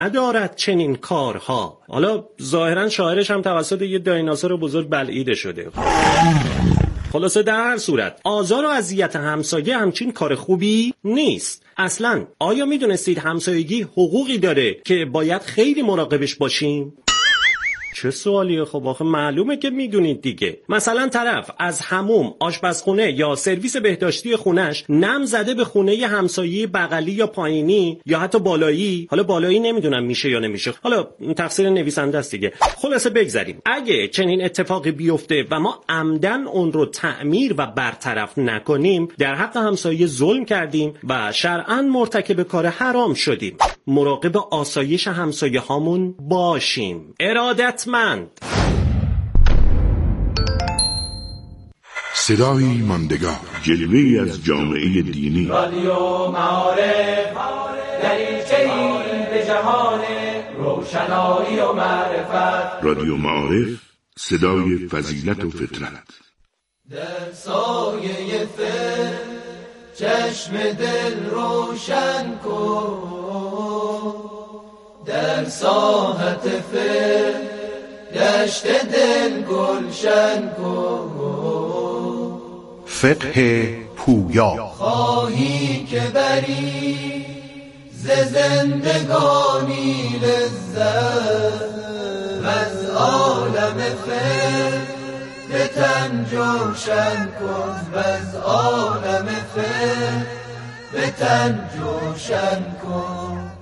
ندارد چنین کارها. حالا ظاهرا شاعرش هم توسط یه دایناسور بزرگ بلعیده شده. خلاصه در هر صورت آزار و اذیت همسایه همچین کار خوبی نیست. اصلا آیا میدونستید همسایگی حقوقی داره که باید خیلی مراقبش باشیم؟ چه سوالیه؟ خب آخه معلومه که میدونید دیگه. مثلا طرف از حموم، آشپزخونه یا سرویس بهداشتی خونش نم زده به خونه همسایه بغلی یا پایینی یا حتی بالایی. حالا بالایی نمیدونم میشه یا نمیشه، حالا تقصیر نویسنده است دیگه. خلاصه بگذریم. اگه چنین اتفاقی بیفته و ما عمدن اون رو تعمیر و برطرف نکنیم، در حق همسایه ظلم کردیم و شرعاً مرتکب کار حرام شدیم. مراقب آسایش همسایه هامون باشیم. ارادتمند. صدایی ماندگار، جلوه‌ای از جامعه دینی. رادیو معارف، دریچه‌ای به جهان روشنایی و معرفت. رادیو معارف، صدای فضیلت و فطرت. در سایه فکر چشم دل روشن کن، در ساحت فکر دشت دل گلشن کن. فقه پویا. خواهی که بری ز زندگانی لذت و از عالم فقه به تن جوشن کن، و از عالم فقه به تن جوشن کن.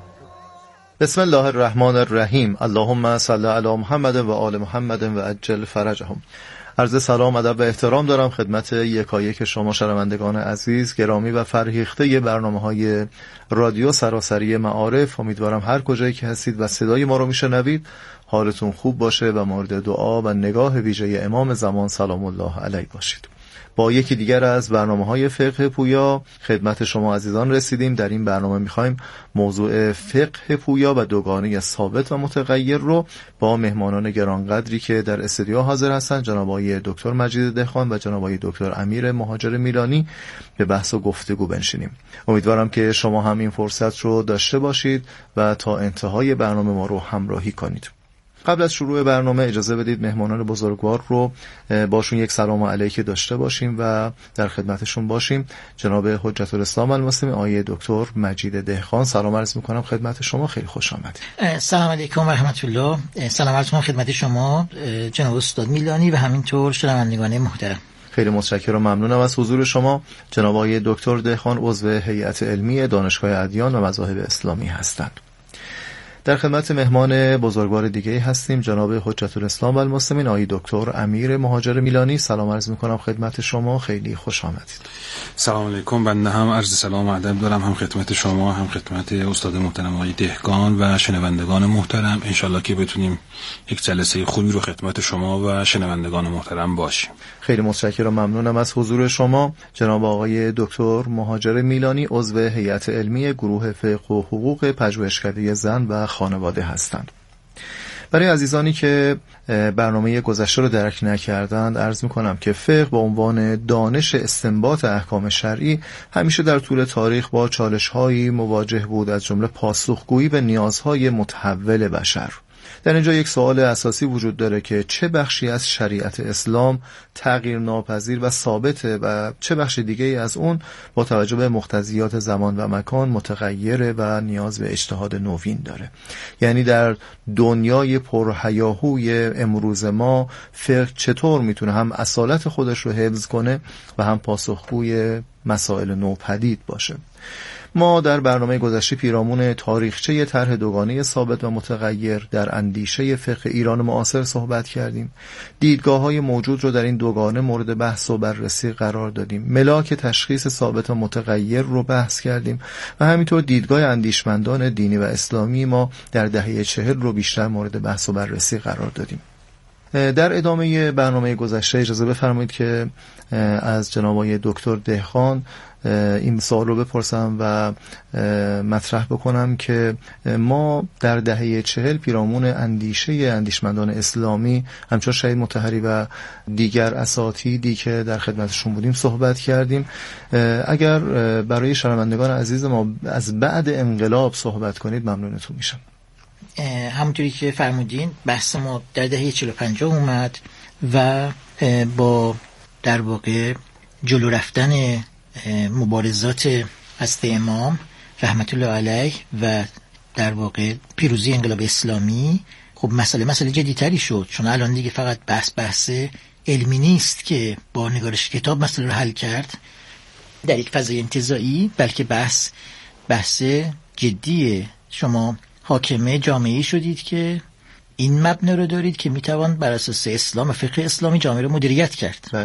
بسم الله الرحمن الرحیم. اللهم صل علی محمد و آل محمد و عجل فرجهم. عرض سلام، ادب و احترام دارم خدمت یکایک شما شنوندگان عزیز، گرامی و فرهیخته برنامه‌های رادیو سراسری معارف. امیدوارم هر کجایی که هستید و صدای ما رو میشنوید حالتون خوب باشه و مورد دعا و نگاه ویژه امام زمان سلام الله علیه باشید. با یکی دیگر از برنامه‌های فقه پویا خدمت شما عزیزان رسیدیم. در این برنامه می‌خوایم موضوع فقه پویا و دوگانه ثابت و متغیر رو با مهمانان گرانقدری که در استودیو حاضر هستند، جناب آقای دکتر مجید دهقان و جناب آقای دکتر امیر مهاجر میلانی، به بحث و گفتگو بنشینیم. امیدوارم که شما هم این فرصت رو داشته باشید و تا انتهای برنامه ما رو همراهی کنید. قبل از شروع برنامه اجازه بدید مهمانان بزرگوار رو باشون یک سلام علیک داشته باشیم و در خدمتشون باشیم. جناب حجت الاسلام المسلمین آقای دکتر مجید دهقان، سلام عرض میکنم خدمت شما، خیلی خوش آمدید. سلام علیکم و رحمت الله. سلام عرض میکنم خدمت شما جناب استاد میلانی و همینطور شنوندگان محترم. خیلی متشکرم و ممنونم از حضور شما. جناب آقای دکتر دهقان عضو هیئت علمی دانشگاه ادیان و مذاهب اسلامی هستند. در خدمت مهمان بزرگوار دیگه هستیم، جناب حجت الاسلام و المسلمین آقای دکتر امیر مهاجر میلانی. سلام عرض میکنم خدمت شما، خیلی خوش آمدید. سلام علیکم. بنده هم عرض سلام و ادب دارم، هم خدمت شما هم خدمت استاد محترم آقای دهقان و شنوندگان محترم. انشالله که بتونیم یک جلسه خوبی رو خدمت شما و شنوندگان محترم باشیم. خیلی متشکرم و ممنونم از حضور شما. جناب آقای دکتر مهاجر میلانی عضو هیئت علمی گروه فقه و حقوق پژوهشکده زن و خانواده هستند. برای عزیزانی که برنامه گذشته رو درک نکردند عرض میکنم که فقه به عنوان دانش استنباط احکام شرعی همیشه در طول تاریخ با چالش‌هایی مواجه بود، از جمله پاسخگویی به نیازهای متحول بشر. در اینجا یک سوال اساسی وجود داره که چه بخشی از شریعت اسلام تغییر ناپذیر و ثابته و چه بخش دیگه از اون با توجه به مقتضیات زمان و مکان متغیره و نیاز به اجتهاد نوین داره. یعنی در دنیای پرهیاهوی امروز ما فقه چطور میتونه هم اصالت خودش رو حفظ کنه و هم پاسخگوی مسائل نوپدید باشه. ما در برنامه گذشته پیرامون تاریخچه طرح دوگانه ثابت و متغیر در اندیشه فقه ایران معاصر صحبت کردیم. دیدگاه‌های موجود رو در این دوگانه مورد بحث و بررسی قرار دادیم. ملاک تشخیص ثابت و متغیر رو بحث کردیم و همینطور دیدگاه اندیشمندان دینی و اسلامی ما در دهه 40 رو بیشتر مورد بحث و بررسی قرار دادیم. در ادامه برنامه گذشته اجازه بفرمایید که از جناب آقای دکتر دهقان این سوال رو بپرسم و مطرح بکنم که ما در دهه 40 پیرامون اندیشمندان اسلامی همچون شهید مطهری و دیگر اساتیدی که در خدمتشون بودیم صحبت کردیم. اگر برای شنوندگان عزیز ما از بعد انقلاب صحبت کنید ممنونتون میشم. همونطوری که فرمودین بحث ما در دهه 40-50 اومد و با در واقع جلو رفتن مبارزات حضرت امام رحمت الله علیه و در واقع پیروزی انقلاب اسلامی، خب مسئله جدی‌تری شد، چون الان دیگه فقط بحث علمی نیست که با نگارش کتاب مسئله رو حل کرد در یک فضای انتزاعی، بلکه بحث جدیه. شما حاکمه جامعه‌ای شدید که این مبنا رو دارید که میتوان بر اساس اسلام و فقه اسلامی جامعه رو مدیریت کرد. بله.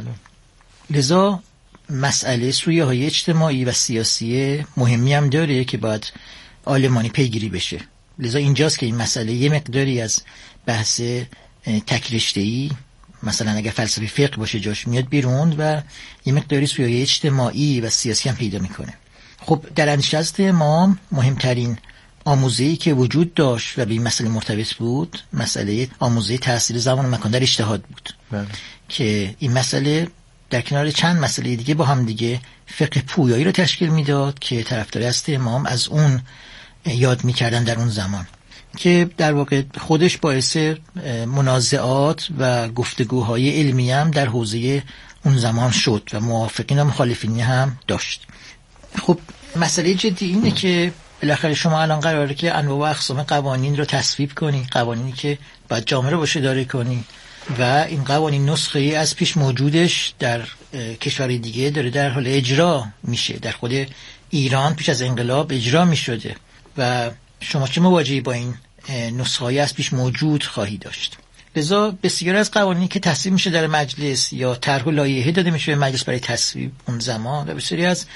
لذا مسئله سویه‌های اجتماعی و سیاسی مهمی هم داره که باید عالمانی پیگیری بشه. لذا اینجاست که این مسئله یه مقداری از بحث تک‌رشته‌ای، مثلا اگر فلسفه فقه باشه، جاش میاد بیرون و یه مقداری سویه‌های اجتماعی و سیاسی هم پیدا میکنه. خب در اندیشه حضرت امام مهمترین آموزه‌ای که وجود داشت و به این مسئله مرتبط بود، مسئله آموزه تأثیر زمان و مکان در اجتهاد بود. بله. که این مسئله در کنار چند مسئله دیگه با هم دیگه فقه پویایی رو تشکیل میداد که طرفدار حضرت امام از اون یاد میکردن در اون زمان، که در واقع خودش باعث منازعات و گفتگوهای علمی هم در حوزه اون زمان شد و موافقین و مخالفین هم داشت. خب مسئله جدی اینه که بالاخره شما الان قراره که انواع و اقسام قوانین رو تصویب کنی، قوانینی که باید جامعه رو باشه داره کنی و این قوانین نسخه ای از پیش موجودش در کشور دیگه داره در حال اجرا میشه. در خود ایران پیش از انقلاب اجرا میشده و شما چه مواجهی با این نسخه های از پیش موجود خواهی داشت. لذا بسیار از قوانینی که تصویب میشه در مجلس یا طرح و لایحه داده میشه به مجلس برای تصویب اون زمان، و بسیاری از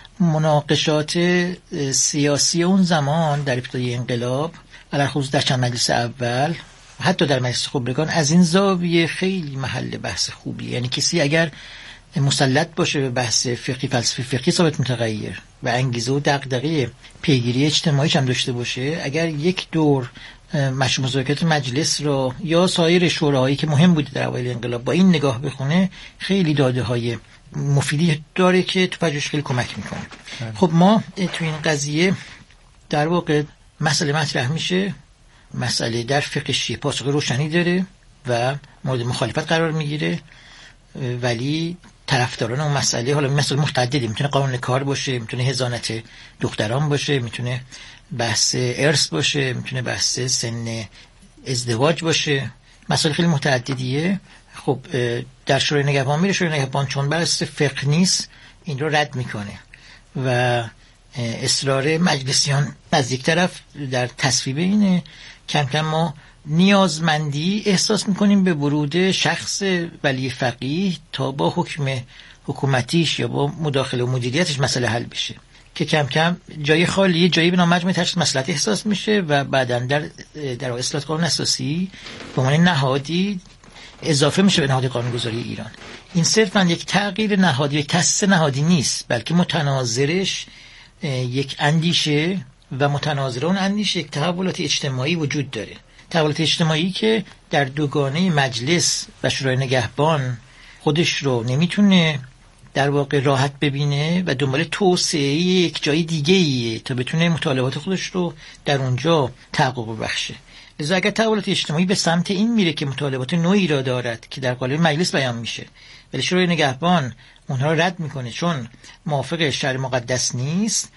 مناقشات سیاسی اون زمان در ابتدای انقلاب علی خصوص در چند مجلس اول، حتی در مجلس خبرگان، از این زاویه خیلی محل بحث خوبیه. یعنی کسی اگر مسلط باشه به بحث فقهی، فلسفی فقهی ثابت متغیر و انگیزه و دغدغه پیگیری اجتماعیش هم داشته باشه، اگر یک دور مشروع مذاکرات مجلس رو یا سایر شوراهایی که مهم بوده در اوایل انقلاب با این نگاه بخونه، خیلی داده های مفیدی داره که تو پژوهش خیلی کمک میکنه. خب ما تو این قضیه در واقع مسئله مطرح میشه، مسئله در فقه شیعه پاسخ روشنی داره و مورد مخالفت قرار میگیره، ولی طرفداران اون مسئله، حالا مسئله متعددی، میتونه قانون کار باشه، میتونه حضانت دختران باشه، میتونه بحث ارث باشه، میتونه بحث سن ازدواج باشه، مسئله خیلی متعددیه. خب در شورای نگهبان میره، شورای نگهبان چون بر اساس فقه نیست این رو رد میکنه و اصرار مجلسیان از یک طرف در تصویب اینه. کم کم ما نیازمندی احساس میکنیم به ورود شخص ولی فقیه تا با حکم حکومتیش یا با مداخله و مدیریتش مسئله حل بشه، که کم کم جای خالی، جایی به نام مجمع تشخیص مصلحت احساس میشه و بعداً در اصلاحات قانون اساسی به عنوان نهادی اضافه میشه به نهاد قانونگذاری ایران. این صرفاً یک تغییر نهادی، یک تأسیس نهادی نیست، بلکه متناظرش یک اندیشه و متناظر اون اندیشه یک تحولات اجتماعی وجود داره. تحولات اجتماعی که در دوگانه مجلس و شورای نگهبان خودش رو نمیتونه در واقع راحت ببینه و دنبال توسعه یک جای دیگه‌ایه تا بتونه مطالبات خودش رو در اونجا تحقق ببخشه. لذا اگر تحولات اجتماعی به سمت این میره که مطالبات نوعی را دارد که در قالب مجلس بیان میشه، ولی شورای نگهبان اونها رو رد میکنه چون موافق شرع مقدس نیست،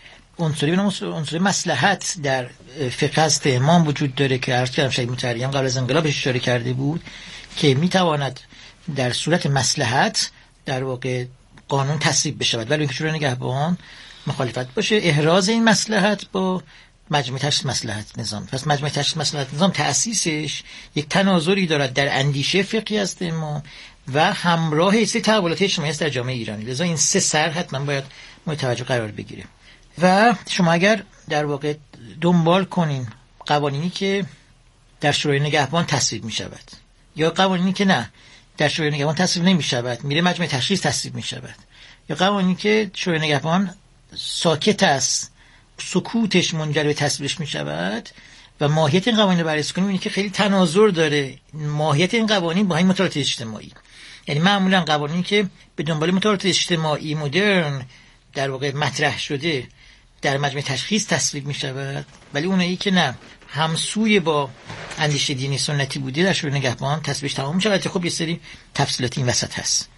عنصر مصلحت در فقه حضرت امام وجود داره که عرض کردم شیخ مطهری قبل از انقلاب اشاره کرده بود که میتواند در صورت مصلحت در واقع قانون تصویب بشود، ولی اینکه شورای نگهبان مخالفت باشه، احراز این مصلحت با مجمع تشخیص مصلحت نظام. پس مجمع تشخیص مصلحت نظام تأسیسش یک تناظری دارد در اندیشه فقهی است امام و همراه ایسته تحولات اجتماعی است در جامعه ایرانی. لذا این سه سر حتما باید مورد توجه قرار بگیره. و شما اگر در واقع دنبال کنین قوانینی که در شورای نگهبان تصویب می شود یا قوانینی که نه در شورای نگهبان تصویب نمی شود میره مجمع تشخیص تصویب می شود، یا قوانینی که شورای نگهبان ساکت است، سکوتش منجر به تصویبش می شود و ماهیت این قوانین رو بررسی کنیم، اینه که خیلی تناظر داره ماهیت این قوانین با این مطالعات اجتماعی. یعنی معمولا قوانینی که به دنبال مطالعات اجتماعی مدرن در واقع مطرح شده در مجمع تشخیص تصویب می شود، ولی اونایی که نه همسوی با اندیشه دینی سنتی بوده در شورای نگهبان تصویبش تمام میشه. البته خب یه سری تفصیلات این وسط هست.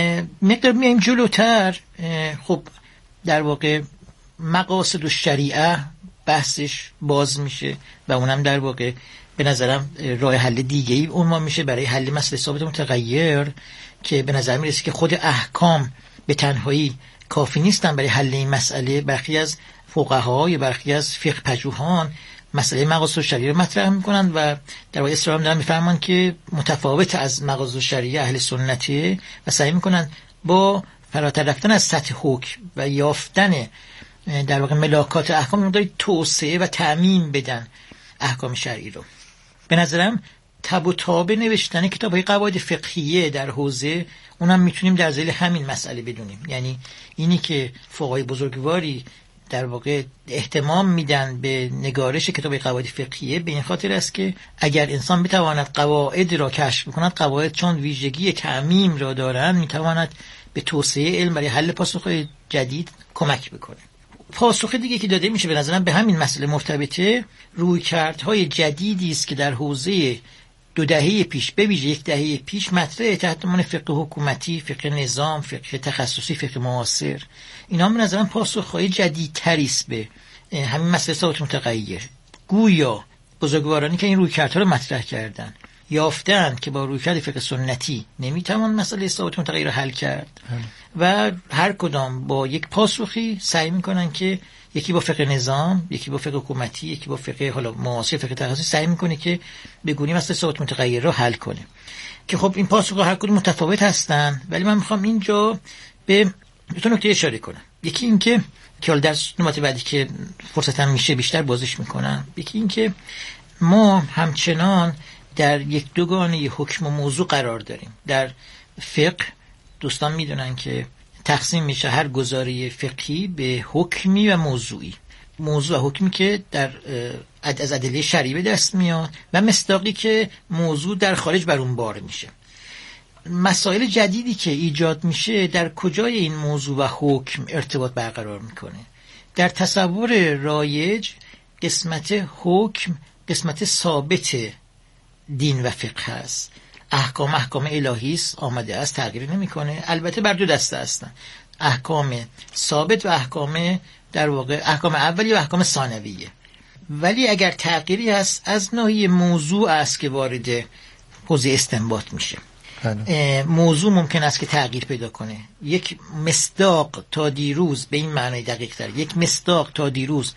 مقدار میایم جلوتر، خب در واقع مقاصد الشریعه بحثش باز میشه و اونم در واقع به نظرم راه حل دیگه‌ای عنوان میشه برای حل مسئله ثابت متغیر، که به نظر میرسه که خود احکام به تنهایی کافی نیستن برای حل این مسئله. برخی از فقها یا برخی از فقه پژوهان مسئله مقاصد الشریعه رو مطرح میکنن و در واقع اصرار دارن میفرمان که متفاوت از مقاصد الشریعه اهل سنتی و سعی میکنن با فراتر رفتن از سطح حکم و یافتن در واقع ملاکات احکام مقداری توسعه و تعمیم بدن احکام شرعی رو. به نظرم تب و تاب نوشتن کتاب‌های قواعد فقهیه در حوزه اونم میتونیم در ذیل همین مسئله بدونیم. یعنی اینی که فقهای بزرگواری در واقع اهتمام میدن به نگارش کتاب قواعد فقهیه به این خاطر است که اگر انسان بتواند قواعد را کشف کند، قواعد چون ویژگی تعمیم را دارند میتواند به توسعه علم برای حل پاسخ‌های جدید کمک بکنه. پاسخ دیگه که داده میشه به نظرم به همین مسئله مرتبطه، رویکردهای جدیدی است که در حوزه 2 دهه پیش به ویژه 1 دهه پیش مطرح تحت عنوان فقه حکومتی، فقه نظام، فقه تخصصی، فقه معاصر، اینا به نظرم پاسخ‌های جدیدتری است به همین مسئله ثابت متغیر. گویا بزرگوارانی که این رویکردها رو مطرح کردن یافتن که با رویکرد فقه سنتی نمیتوان مسئله ثابت متغیر رو حل کرد و هر کدام با یک پاسخی سعی میکنن که یکی با فقه نظام، یکی با فقه حکومتی، یکی با فقه حالا معاصر، فقه تخصصی سعی میکنه که به گونی مسئله ثابت متغیر رو حل کنه. که خب این پاسخ‌ها هر کدوم متفاوت هستن، ولی من میخوام اینجا به 2 نکته اشاره کنم. یکی این که حالا در نمات بعدی که فرصتم میشه بیشتر بازش میکنم. یکی این که ما همچنان در یک دوگانه حکم و موضوع قرار داریم. در فقه دوستان میدونن که تقسیم میشه هر گزاره فقهی به حکمی و موضوعی. موضوع و حکمی که از ادله شرعی به دست میاد و مصداقی که موضوع در خارج بر اون بار میشه. مسائل جدیدی که ایجاد میشه در کجای این موضوع و حکم ارتباط برقرار میکنه؟ در تصور رایج قسمت حکم قسمت ثابت دین و فقه هست. احکام الهی است، آمده است، تغییر نمیکنه. البته بر 2 دسته هستن، احکام ثابت و احکام در واقع احکام اولیه و احکام ثانویه. ولی اگر تغییری هست از ناحیه موضوع است که وارد حوزه استنباط میشه. موضوع ممکن است که تغییر پیدا کنه. یک مصداق تا دیروز به این معنی دقیق تر، یک مصداق تا دیروز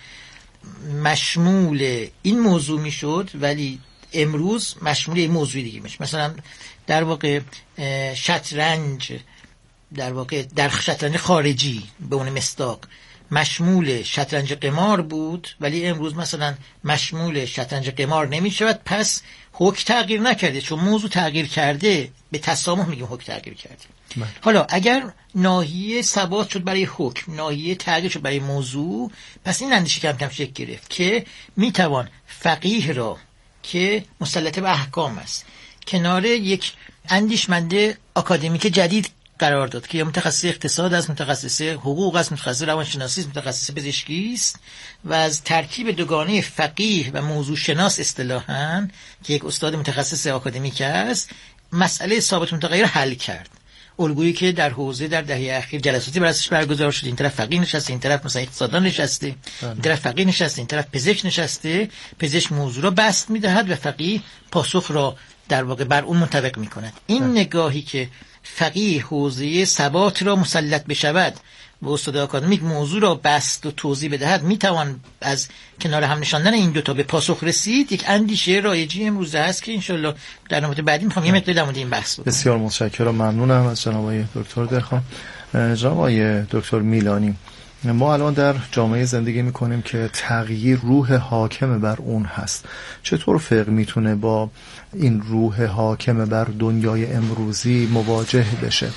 مشمول این موضوع میشد ولی امروز مشمول این موضوع دیگه میشه. مثلا در واقع شطرنج در واقع در شطرنج خارجی به اون مصداق مشمول شطرنج قمار بود ولی امروز مثلا مشمول شطرنج قمار نمیشود، پس حکم تغییر نکرده چون موضوع تغییر کرده. به تسامح میگیم حکم تغییر کرده. حالا اگر ناحیه ثبات شد برای حکم، ناحیه تغییر شد برای موضوع، پس این اندیشه کم کم شکل گرفت که میتوان فقیه را که مسلط به احکام است کنار یک اندیشمنده آکادمیک جدید قرار داد که یا متخصص اقتصاد است، متخصص حقوق است، متخصص روانشناسی است، متخصص پزشکی است و از ترکیب دوگانه فقیه و موضوع شناس اصطلاحاً که یک استاد متخصص آکادمیک است مسئله ثابت متغیر حل کرد. الگویی که در حوزه در دهه اخیر جلساتی براتش برگزار شد، این طرف فقیه نشسته، این طرف مثلا اقتصاددان نشسته، این طرف فقیه نشسته، این طرف پزشک نشسته. پزشک موضوع را بسط می‌دهد و فقیه پاسخ را در واقع بر اون منطبق می‌کند. این نگاهی که فقیه حوزه ثبات را مسلط بشود و استاد آکادمیک موضوع را بسط و توضیح بدهد، میتوان از کنار هم نشاندن این 2 تا به پاسخ رسید. یک اندیشه رایجی امروزه هست که انشالله در نمات بعدی میخوام یه مقدار در مورد این بحث بکنم. بسیار متشکرم، ممنونم از جناب آقای دکتر درخان. جناب آقای دکتر میلانی، ما الان در جامعه زندگی میکنیم که تغییر روح حاکم بر اون هست. چطور فقه میتونه با این روح حاکم بر دنیای امروزی مواجه بشه؟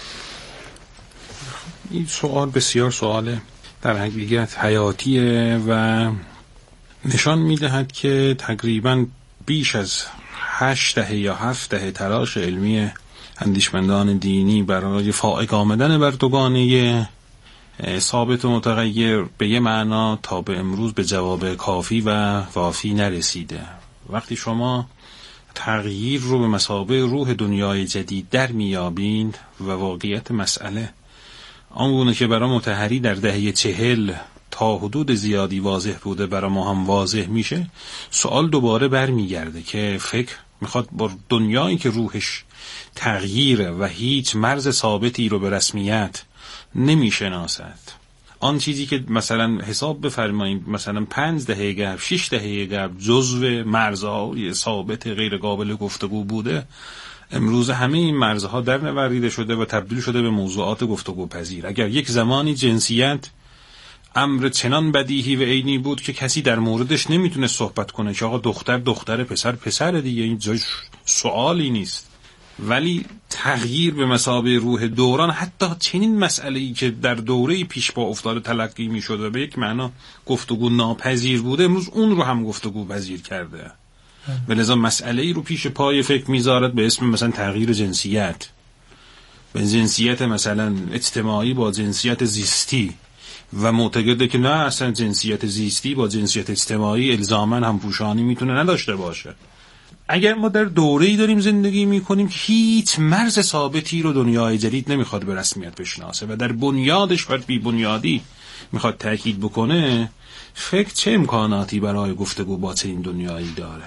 این سوال بسیار سوال در حقیقت حیاتیه و نشان میدهد که تقریبا بیش از 8 دهه یا 7 دهه تلاش علمی اندیشمندان دینی برای فائق آمدن بر دوگانه ثابت و متغیر به یه معنا تا به امروز به جواب کافی و وافی نرسیده. وقتی شما تغییر رو به مثابه روح دنیای جدید در میابین و واقعیت مسئله آنگونه که برای مطهری در دهه 40 تا حدود زیادی واضح بوده برای ما هم واضح میشه، سوال دوباره برمیگرده که فکر میخواد با دنیایی که روحش تغییره و هیچ مرز ثابتی رو به رسمیت نمیشناسد، آن چیزی که مثلا حساب بفرماییم مثلا 5 دهه قبل 6 دهه قبل جزو مرزهای ثابت غیر قابل گفتگو بوده، امروز همه این مرزها در نوردیده شده و تبدیل شده به موضوعات گفتگو پذیر. اگر یک زمانی جنسیت امر چنان بدیهی و عینی بود که کسی در موردش نمیتونه صحبت کنه که آقا دختر دختر پسر پسر دیگه، این جای سوالی نیست، ولی تغییر به مثابه روح دوران حتی چنین مسئله‌ای که در دوره پیش پا افتاده تلقی می‌شد و به یک معنا گفتگو ناپذیر بوده، امروز اون رو هم گفتگو پذیر کرده و لذا مسئله‌ای رو پیش پای فکر می‌ذارد به اسم مثلا تغییر جنسیت، به جنسیت مثلا اجتماعی با جنسیت زیستی، و معتقده که نه اصلا جنسیت زیستی با جنسیت اجتماعی الزاماً هم پوشانی میتونه نداشته باشه. اگر ما در دوره‌ای داریم زندگی میکنیم که هیچ مرز ثابتی رو دنیای جدید نمیخواد به رسمیت بشناسه و در بنیادش و بی بنیادی میخواد تاکید بکنه، فکر چه امکاناتی برای گفتگو با چنین دنیایی داره؟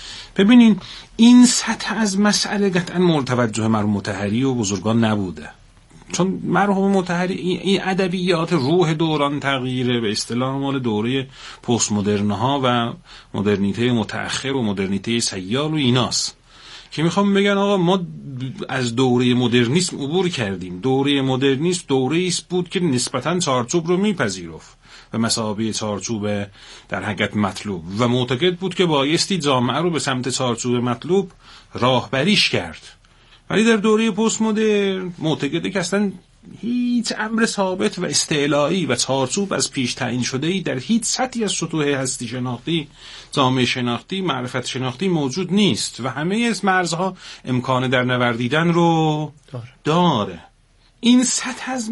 ببینین این سطح از مسئله قطعا مورد توجه مرحوم مطهری و بزرگان نبوده، چون مرحوم مطهری این ادبیات روح دوران تغییره به اصطلاح مال دوره پست مدرن ها و مدرنیته متأخر و مدرنیته سیال و ایناست که میخوام بگن آقا ما از دوره مدرنیسم عبور کردیم. دوره مدرنیسم دوره است بود که نسبتاً چارچوب رو میپذیرفت به مثابه چارچوب در حقیقت مطلوب و معتقد بود که بایستی جامعه رو به سمت چارچوب مطلوب راهبریش کرد. ولی در دوره پست مدرن معتقده که اصلا هیچ امر ثابت و استعلایی و چارچوب از پیش تعیین شده‌ای در هیچ سطحی از سطوح هستی شناختی، جامعه شناختی، معرفت شناختی موجود نیست و همه از مرزها امکان در نوردیدن رو داره. این سطح از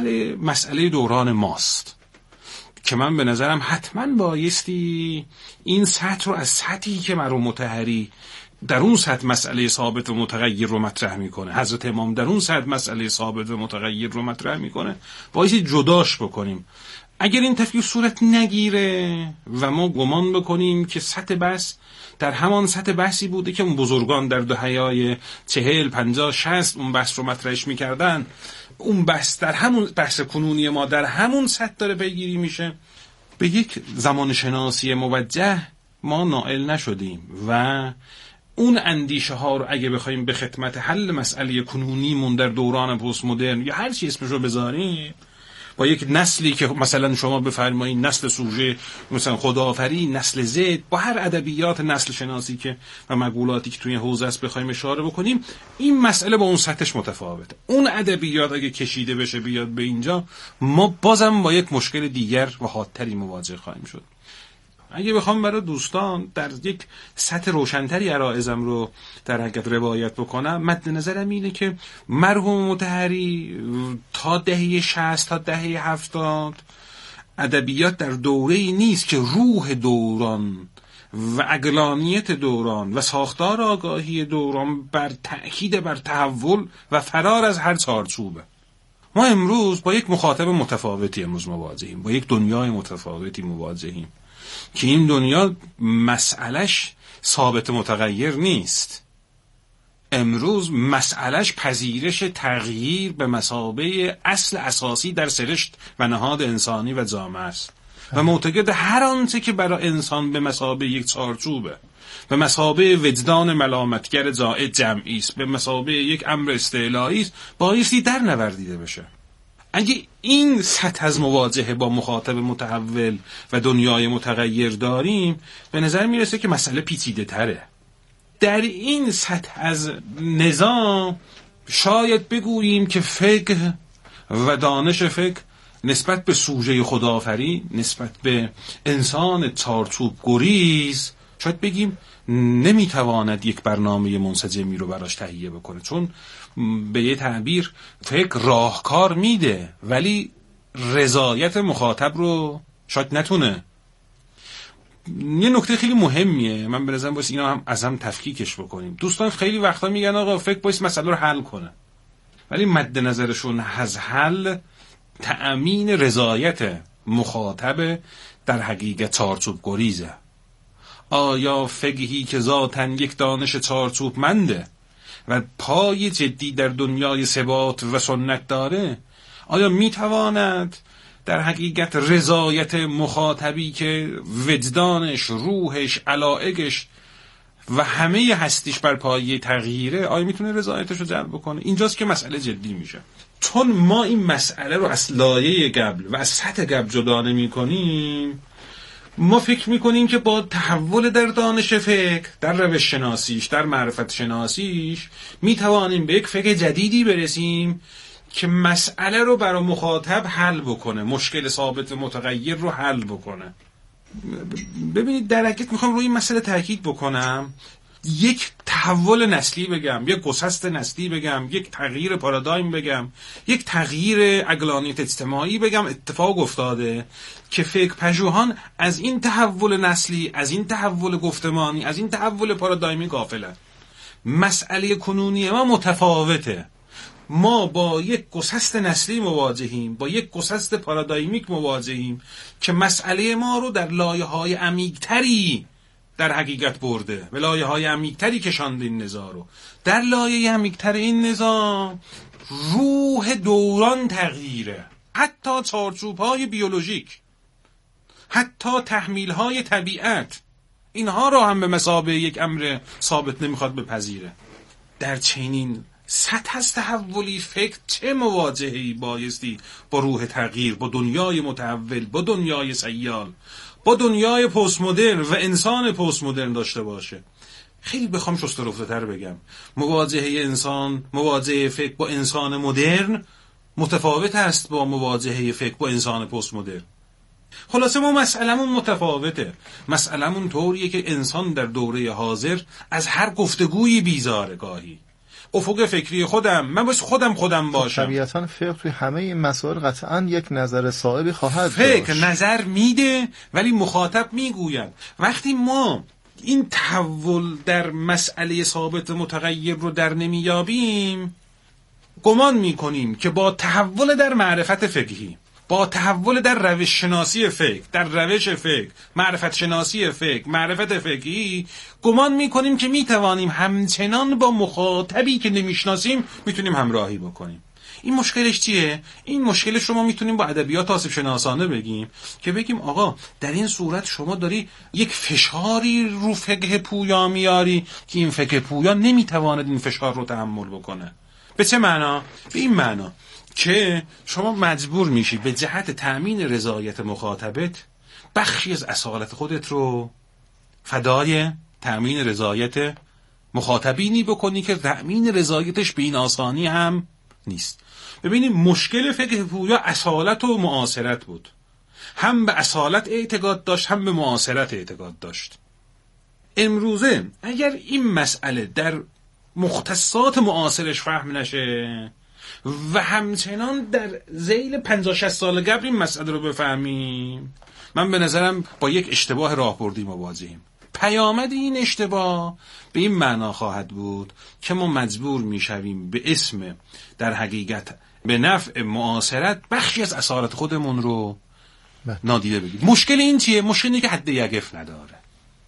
مسئله دوران ماست که من به نظرم حتما بایستی این سطح رو از سطحی که مرحوم مطهری در اون سطح مسئله ثابت و متغیر رو مطرح میکنه، حضرت امام در اون سطح مسئله ثابت و متغیر رو مطرح میکنه، بایستی جداش بکنیم. اگر این تفکیک صورت نگیره و ما گمان بکنیم که سطح بحث در همان سطح بحثی بوده که اون بزرگان در دهه‌های 40 50 60 اون بحث رو مطرحش میکردن، اون بحث در همون بحث کنونی ما در همون سطح داره پیگیری میشه، به یک زمان شناسی موجه ما نائل نشدیم و اون اندیشه ها رو اگه بخوایم به خدمت حل مسئله کنونیمون در دوران پست مدرن یا هر چی اسمش رو بذاریم، با یک نسلی که مثلا شما بفرمایید نسل سوژه مثلا خداآفرین، نسل زد، با هر ادبیات نسل شناسی که و مقولاتی که توی حوزه است بخوایم اشاره بکنیم، این مسئله با اون سطحش متفاوته. اون ادبیات اگه کشیده بشه بیاد به اینجا، ما بازم با یک مشکل دیگر و حادتری مواجه خواهیم شد. اگه بخوام برای دوستان در یک سطح روشنتری عرایزم رو در حقیقت روایت بکنم، مد نظرم اینه که مرحوم مطهری تا دهه 60 تا دهه 70 ادبیات در دوره‌ای نیست که روح دوران و عقلانیت دوران و ساختار آگاهی دوران بر تأکید بر تحول و فرار از هر چارچوبه. ما امروز با یک مخاطب متفاوتی مواجهیم، با یک دنیای متفاوتی مواجهیم که این دنیا مسئلهش ثابت متغیر نیست. امروز مسئلهش پذیرش تغییر به مثابه اصل اساسی در سرشت و نهاد انسانی و جامعه است و معتقد هر آنچه که برای انسان به مثابه یک چارچوبه، به مثابه وجدان ملامتگر زائد جمعی است، به مثابه یک امر استعلایی است، بایستی در نوردیده بشه. اگه این سطح از مواجهه با مخاطب متحول و دنیای متغیر داریم، به نظر میرسه که مسئله پیچیده تره. در این سطح از نظام شاید بگوییم که فقه و دانش فقه نسبت به سوژه خداآفرین، نسبت به انسان چارچوب گریز، شاید بگیم نمیتواند یک برنامه منسجمی رو براش تهیه بکنه، چون به یه تعبیر فکر راهکار میده ولی رضایت مخاطب رو شاید نتونه. یه نکته خیلی مهمیه، من به نظرم باید اینا هم از هم تفکیکش بکنیم. دوستان خیلی وقتا میگن آقا فکر باید مسئله رو حل کنه، ولی مد نظرشون از حل تأمین رضایت مخاطب در حقیقت چارچوب گریزه. آیا فقهی که ذاتاً یک دانش چارچوب منده و پای جدی در دنیای ثبات و سنت داره، آیا میتواند در حقیقت رضایت مخاطبی که وجدانش، روحش، علایقش و همه هستیش بر پایه تغییره، آیا میتونه رضایتش رو جلب بکنه؟ اینجاست که مسئله جدی میشه. چون ما این مسئله رو از لایه قبل و از سطح قبل جدا نمی کنیم، ما فکر میکنیم که با تحول در دانش فقه، در روش شناسیش، در معرفت شناسیش، میتوانیم به یک فقه جدیدی برسیم که مسئله رو برای مخاطب حل بکنه، مشکل ثابت متغیر رو حل بکنه. ببینید در حقیقت میخوام روی این مسئله تاکید بکنم، یک تحول نسلی بگم، یک گسست نسلی بگم، یک تغییر پارادایم بگم، یک تغییر عقلانیت اجتماعی بگم اتفاق افتاده که فقه پژوهان از این تحول نسلی، از این تحول گفتمانی، از این تحول پارادایمی غافلند. مسئله کنونی ما متفاوته. ما با یک گسست نسلی مواجهیم، با یک گسست پارادایمیک مواجهیم که مسئله ما رو در لایه‌های عمیق‌تری در حقیقت برده، به لایه‌های عمیق‌تری کشاند این نزاع رو. در لایه عمیق‌تر این نزاع روح دوران تغییره، حتی چارچوب‌های بیولوژیک، حتی تحمیل‌های طبیعت، اینها رو هم به مثابه یک امر ثابت نمیخواد بپذیره. در چنین سطح از تحولی فکر چه مواجهه‌ای بایستی با روح تغییر، با دنیای متحول، با دنیای سیال، با دنیای پست مدرن و انسان پست مدرن داشته باشه؟ خیلی بخوام شسته رفته‌تر بگم، مواجهه فکر با انسان مدرن متفاوت است با مواجهه فکر با انسان پست مدرن. خلاصه ما مسئلمون متفاوته. مسئلمون طوریه که انسان در دوره حاضر از هر گفتگویی بیزاره. گاهی افق فکری من باید خودم باشم. طبیعتاً فقه توی همه این مسائل قطعاً یک نظر صائبی خواهد داشت. فقه نظر میده ولی مخاطب میگوید. وقتی ما این تحول در مسئله ثابت متغیر رو در نمیابیم، گمان میکنیم که با تحول در معرفت فقهی، با تحول در روش شناسی فقه، در روش فقه، معرفت شناسی فقه، معرفت فقهی، گمان میکنیم که میتوانیم همچنان با مخاطبی که نمیشناسیم میتونیم همراهی بکنیم. این مشکلش چیه؟ این مشکلش رو ما میتونیم با ادبیات آسیب شناسانه بگیم که بگیم آقا در این صورت شما داری یک فشاری رو فقه پویا میاری که این فقه پویا نمیتواند این فشار رو تحمل بکنه. به چه معنا؟ به این معنا که شما مجبور میشی به جهت تأمین رضایت مخاطبت بخشی از اصالت خودت رو فدای تأمین رضایت مخاطبینی بکنی که تأمین رضایتش به این آسانی هم نیست. ببینید مشکل فقه پویا اصالت و معاصرت بود. هم به اصالت اعتقاد داشت، هم به معاصرت اعتقاد داشت. امروزه اگر این مسئله در مختصات معاصرش فهم نشه و همچنان در ذیل 50-60 سال قبل این مسئله رو بفهمیم، من به نظرم با یک اشتباه راهبردی مواجهیم. پیامد این اشتباه به این معنا خواهد بود که ما مجبور میشویم به اسم در حقیقت به نفع معاصرت بخشی از اصالت خودمون رو نادیده بگیریم. مشکل این چیه؟ مشکل اینه که حد یقف نداره.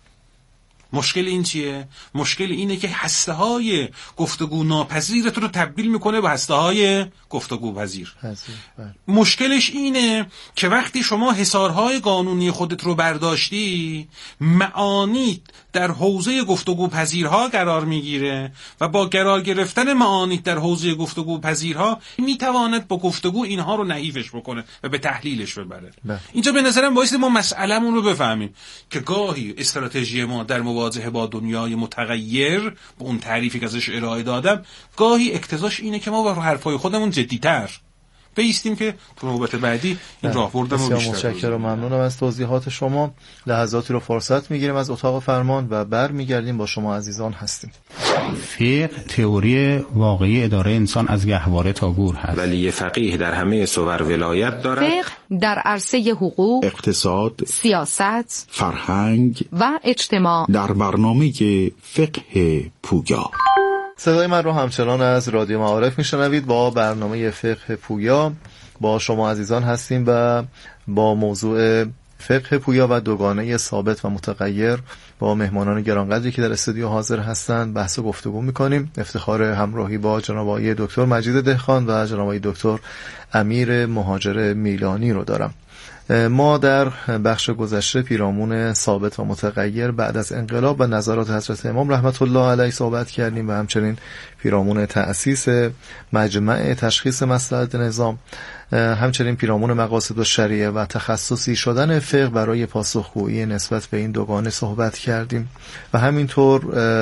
مشکل این چیه؟ مشکل اینه که هسته‌های گفتگو ناپذیرت رو تبدیل میکنه به هسته‌های گفتگو پذیر. مشکلش اینه که وقتی شما حصارهای قانونی خودت رو برداشتی، معانی در حوزه گفتگو پذیرها قرار میگیره و با قرار گرفتن معانی در حوزه گفتگو پذیرها میتواند با گفتگو اینها رو نحیفش بکنه و به تحلیلش ببره. اینجا به نظرم باعث ما مسئله‌مون رو بفهمیم که گاهی استراتژی ما در مواجهه با دنیای متغیر، با اون تعریفی که ازش ارائه دادم، گاهی اقتضاش اینه که ما با حرفای خودمون جدی‌تر، بایستیم که تو نوبت بعدی این راهبردمون بیشتر. متشکرم و ممنونم از توضیحات شما. لحظاتی رو فرصت میگیریم از اتاق فرمان و برمیگردیم با شما عزیزان هستیم. فقه تئوری واقعی اداره انسان از گهواره تا گور هست. ولی فقیه در همه صور ولایت دارد. فقه در عرصه حقوق، اقتصاد، سیاست، فرهنگ و اجتماع در برنامه فقه پویا. صدای من رو همچنان از رادیو معارف میشنوید با برنامه فقه پویا. با شما عزیزان هستیم و با موضوع فقه پویا و دوگانه ثابت و متغیر با مهمانان گرانقدری که در استودیو حاضر هستند بحث و گفتگو میکنیم. افتخار همراهی با جناب آقای دکتر مجید دهقان و جناب آقای دکتر امیر مهاجر میلانی رو دارم. ما در بخش گذشته پیرامون ثابت و متغیر بعد از انقلاب و نظرات حضرت امام رحمت الله علیه صحبت کردیم و همچنین پیرامون تأسیس مجمع تشخیص مصلحت نظام، همچنین پیرامون مقاصد الشریعه و تخصصی شدن فقه برای پاسخگویی نسبت به این دوگانه صحبت کردیم و همینطور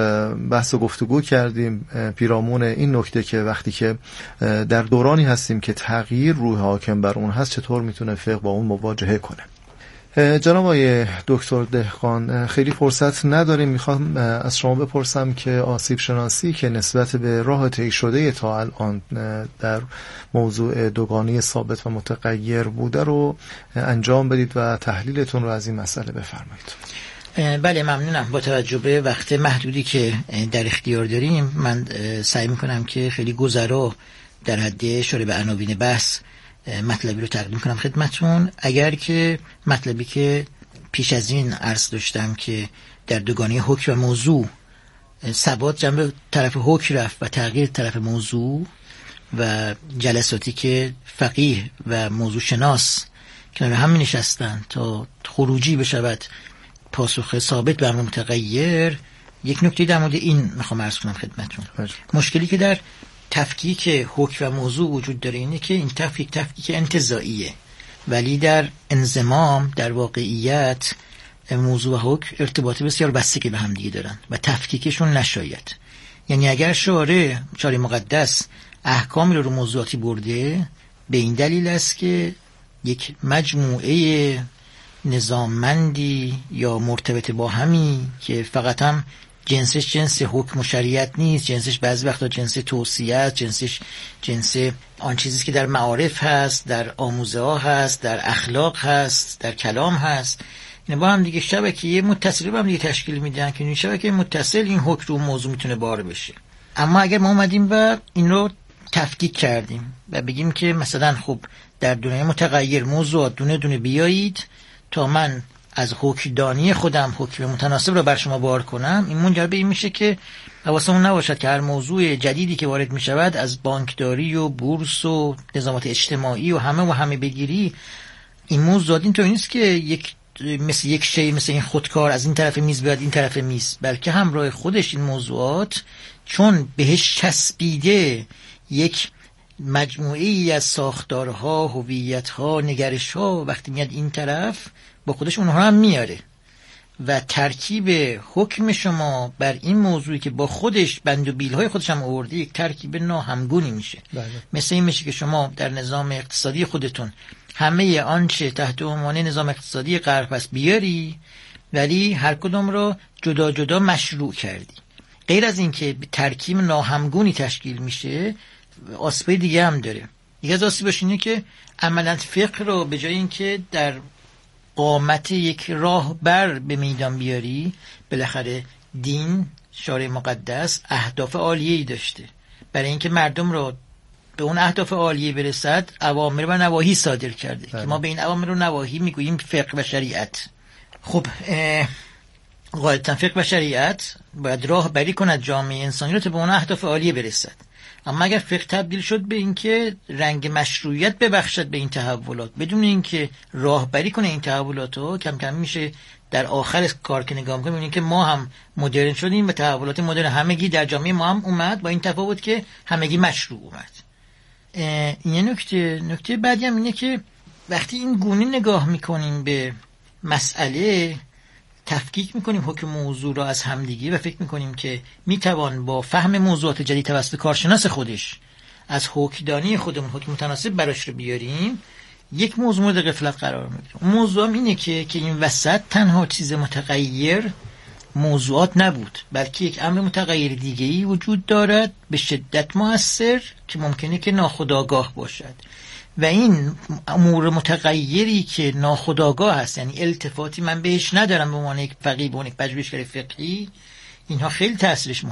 بحث و گفتگو کردیم پیرامون این نکته که وقتی که در دورانی هستیم که تغییر روح حاکم بر اون هست چطور میتونه فقه با اون مواجهه کنه. جناب آقای دکتر دهقان، خیلی فرصت نداریم، میخوام از شما بپرسم که آسیب شناسی که نسبت به راه طی شده تا الان در موضوع دوگانه ثابت و متغیر بوده رو انجام بدید و تحلیلتون رو از این مسئله بفرمایید. بله ممنونم. با توجه به وقت محدودی که در اختیار داریم من سعی میکنم که خیلی گذرا در حد اشاره به عناوین بحث مطلبی رو تقدیم کنم خدمتون. اگر که مطلبی که پیش از این عرض داشتم که در دوگانه حکم و موضوع ثبات جنب طرف حکم رفت و تغییر طرف موضوع و جلساتی که فقیه و موضوع شناس کنار هم نشستن تا خروجی بشود پاسخ ثابت به امر متغیر، یک نکته در مورد این میخوام عرض کنم خدمتون. مشکلی که در تفکیک حکم و موضوع وجود داره اینه که این تفکیک انتزاعیه، ولی در انضمام در واقعیت موضوع و حکم ارتباط بسیار بستگی به هم دیگه دارن و تفکیکشون نشاید. یعنی اگر شارع مقدس احکامی رو موضوعاتی برده به این دلیل است که یک مجموعه نظاممندی یا مرتبط با همی که فقط هم جنسش جنس حکم و شریعت نیست، جنسش بعضی وقتا جنس توصیه است، جنسش جنس آن چیزی که در معارف هست، در آموزه ها هست، در اخلاق هست، در کلام هست، این با هم دیگه شبکه متصل با هم دیگه تشکیل میدن که این شبکه متصل این حکم و موضوع میتونه بار بشه. اما اگر ما اومدیم و این رو تفکیک کردیم و بگیم که مثلا خب در دنیای متغیر موضوعات دونه دونه بیایید تا من از حکمدانی خودم حکم متناسب رو بر شما بار کنم، این منجر به این میشه که حواسمون نباشد که هر موضوع جدیدی که وارد میشود از بانکداری و بورس و نظامات اجتماعی و همه بگیری، این موضوعات این طور نیست که مثل یک شی مثل این خودکار از این طرف میز بیاد این طرف میز، بلکه همراه خودش این موضوعات چون بهش چسبیده یک مجموعه‌ای از ساختارها، هویت‌ها، نگرش‌ها، وقتی میاد این طرف با خودش اونها هم میاره و ترکیب حکم شما بر این موضوعی که با خودش بند و بیلهای خودش هم آورده یک ترکیب ناهمگونی میشه. مثل این میشه که شما در نظام اقتصادی خودتون همه آنچه تحت عنوان نظام اقتصادی غرب است بیاری ولی هر کدوم رو جدا جدا مشروع کردی. غیر از این که ترکیب ناهمگونی تشکیل میشه، آسیبای دیگه هم داره. یکی از آسیباش اینه که عملاً فقه رو به جای اینکه در قامت یک راهبر به میدان بیاری، بالاخره دین شارع مقدس اهداف عالیه‌ای داشته برای اینکه مردم رو به اون اهداف عالیه برسد، اوامر و نواهی صادر کرده که ما به این اوامر و نواهی میگوییم فقه و شریعت. خب غالبا فقه و شریعت باید راهبری کند جامعه انسانی رو تا به اون اهداف عالیه برسد. اما اگر فقه تبدیل شد به اینکه رنگ مشروعیت ببخشد به این تحولات بدون اینکه راهبری کنه این تحولات رو، کم کم میشه در آخر کار که نگاه می‌کنیم می‌بینیم که ما هم مدرن شدیم و تحولات مدرن همگی در جامعه ما هم اومد، با این تفاوت که همگی مشروع اومد. این نکته بعدی هم اینه که وقتی این گونه نگاه میکنیم به مسئله، تفکیک میکنیم حکم موضوع را از همدیگه و فکر میکنیم که میتوان با فهم موضوعات جدید توسط کارشناس خودش از حکمدانی خودمون حکم متناسب براش رو بیاریم، یک موضوع مورد غفلت قرار میگیره. موضوع هم اینه که این وسط تنها چیز متغیر موضوعات نبود، بلکه یک امر متغیر دیگه‌ای وجود دارد به شدت مؤثر که ممکنه که ناخودآگاه باشد و این امور متغیری که ناخودآگاه هست، یعنی التفاتی من بهش ندارم به عنوان یک فقیه، به عنوان یک پژوهشگر فقهی، اینها خیلی تأثیرش مهمه.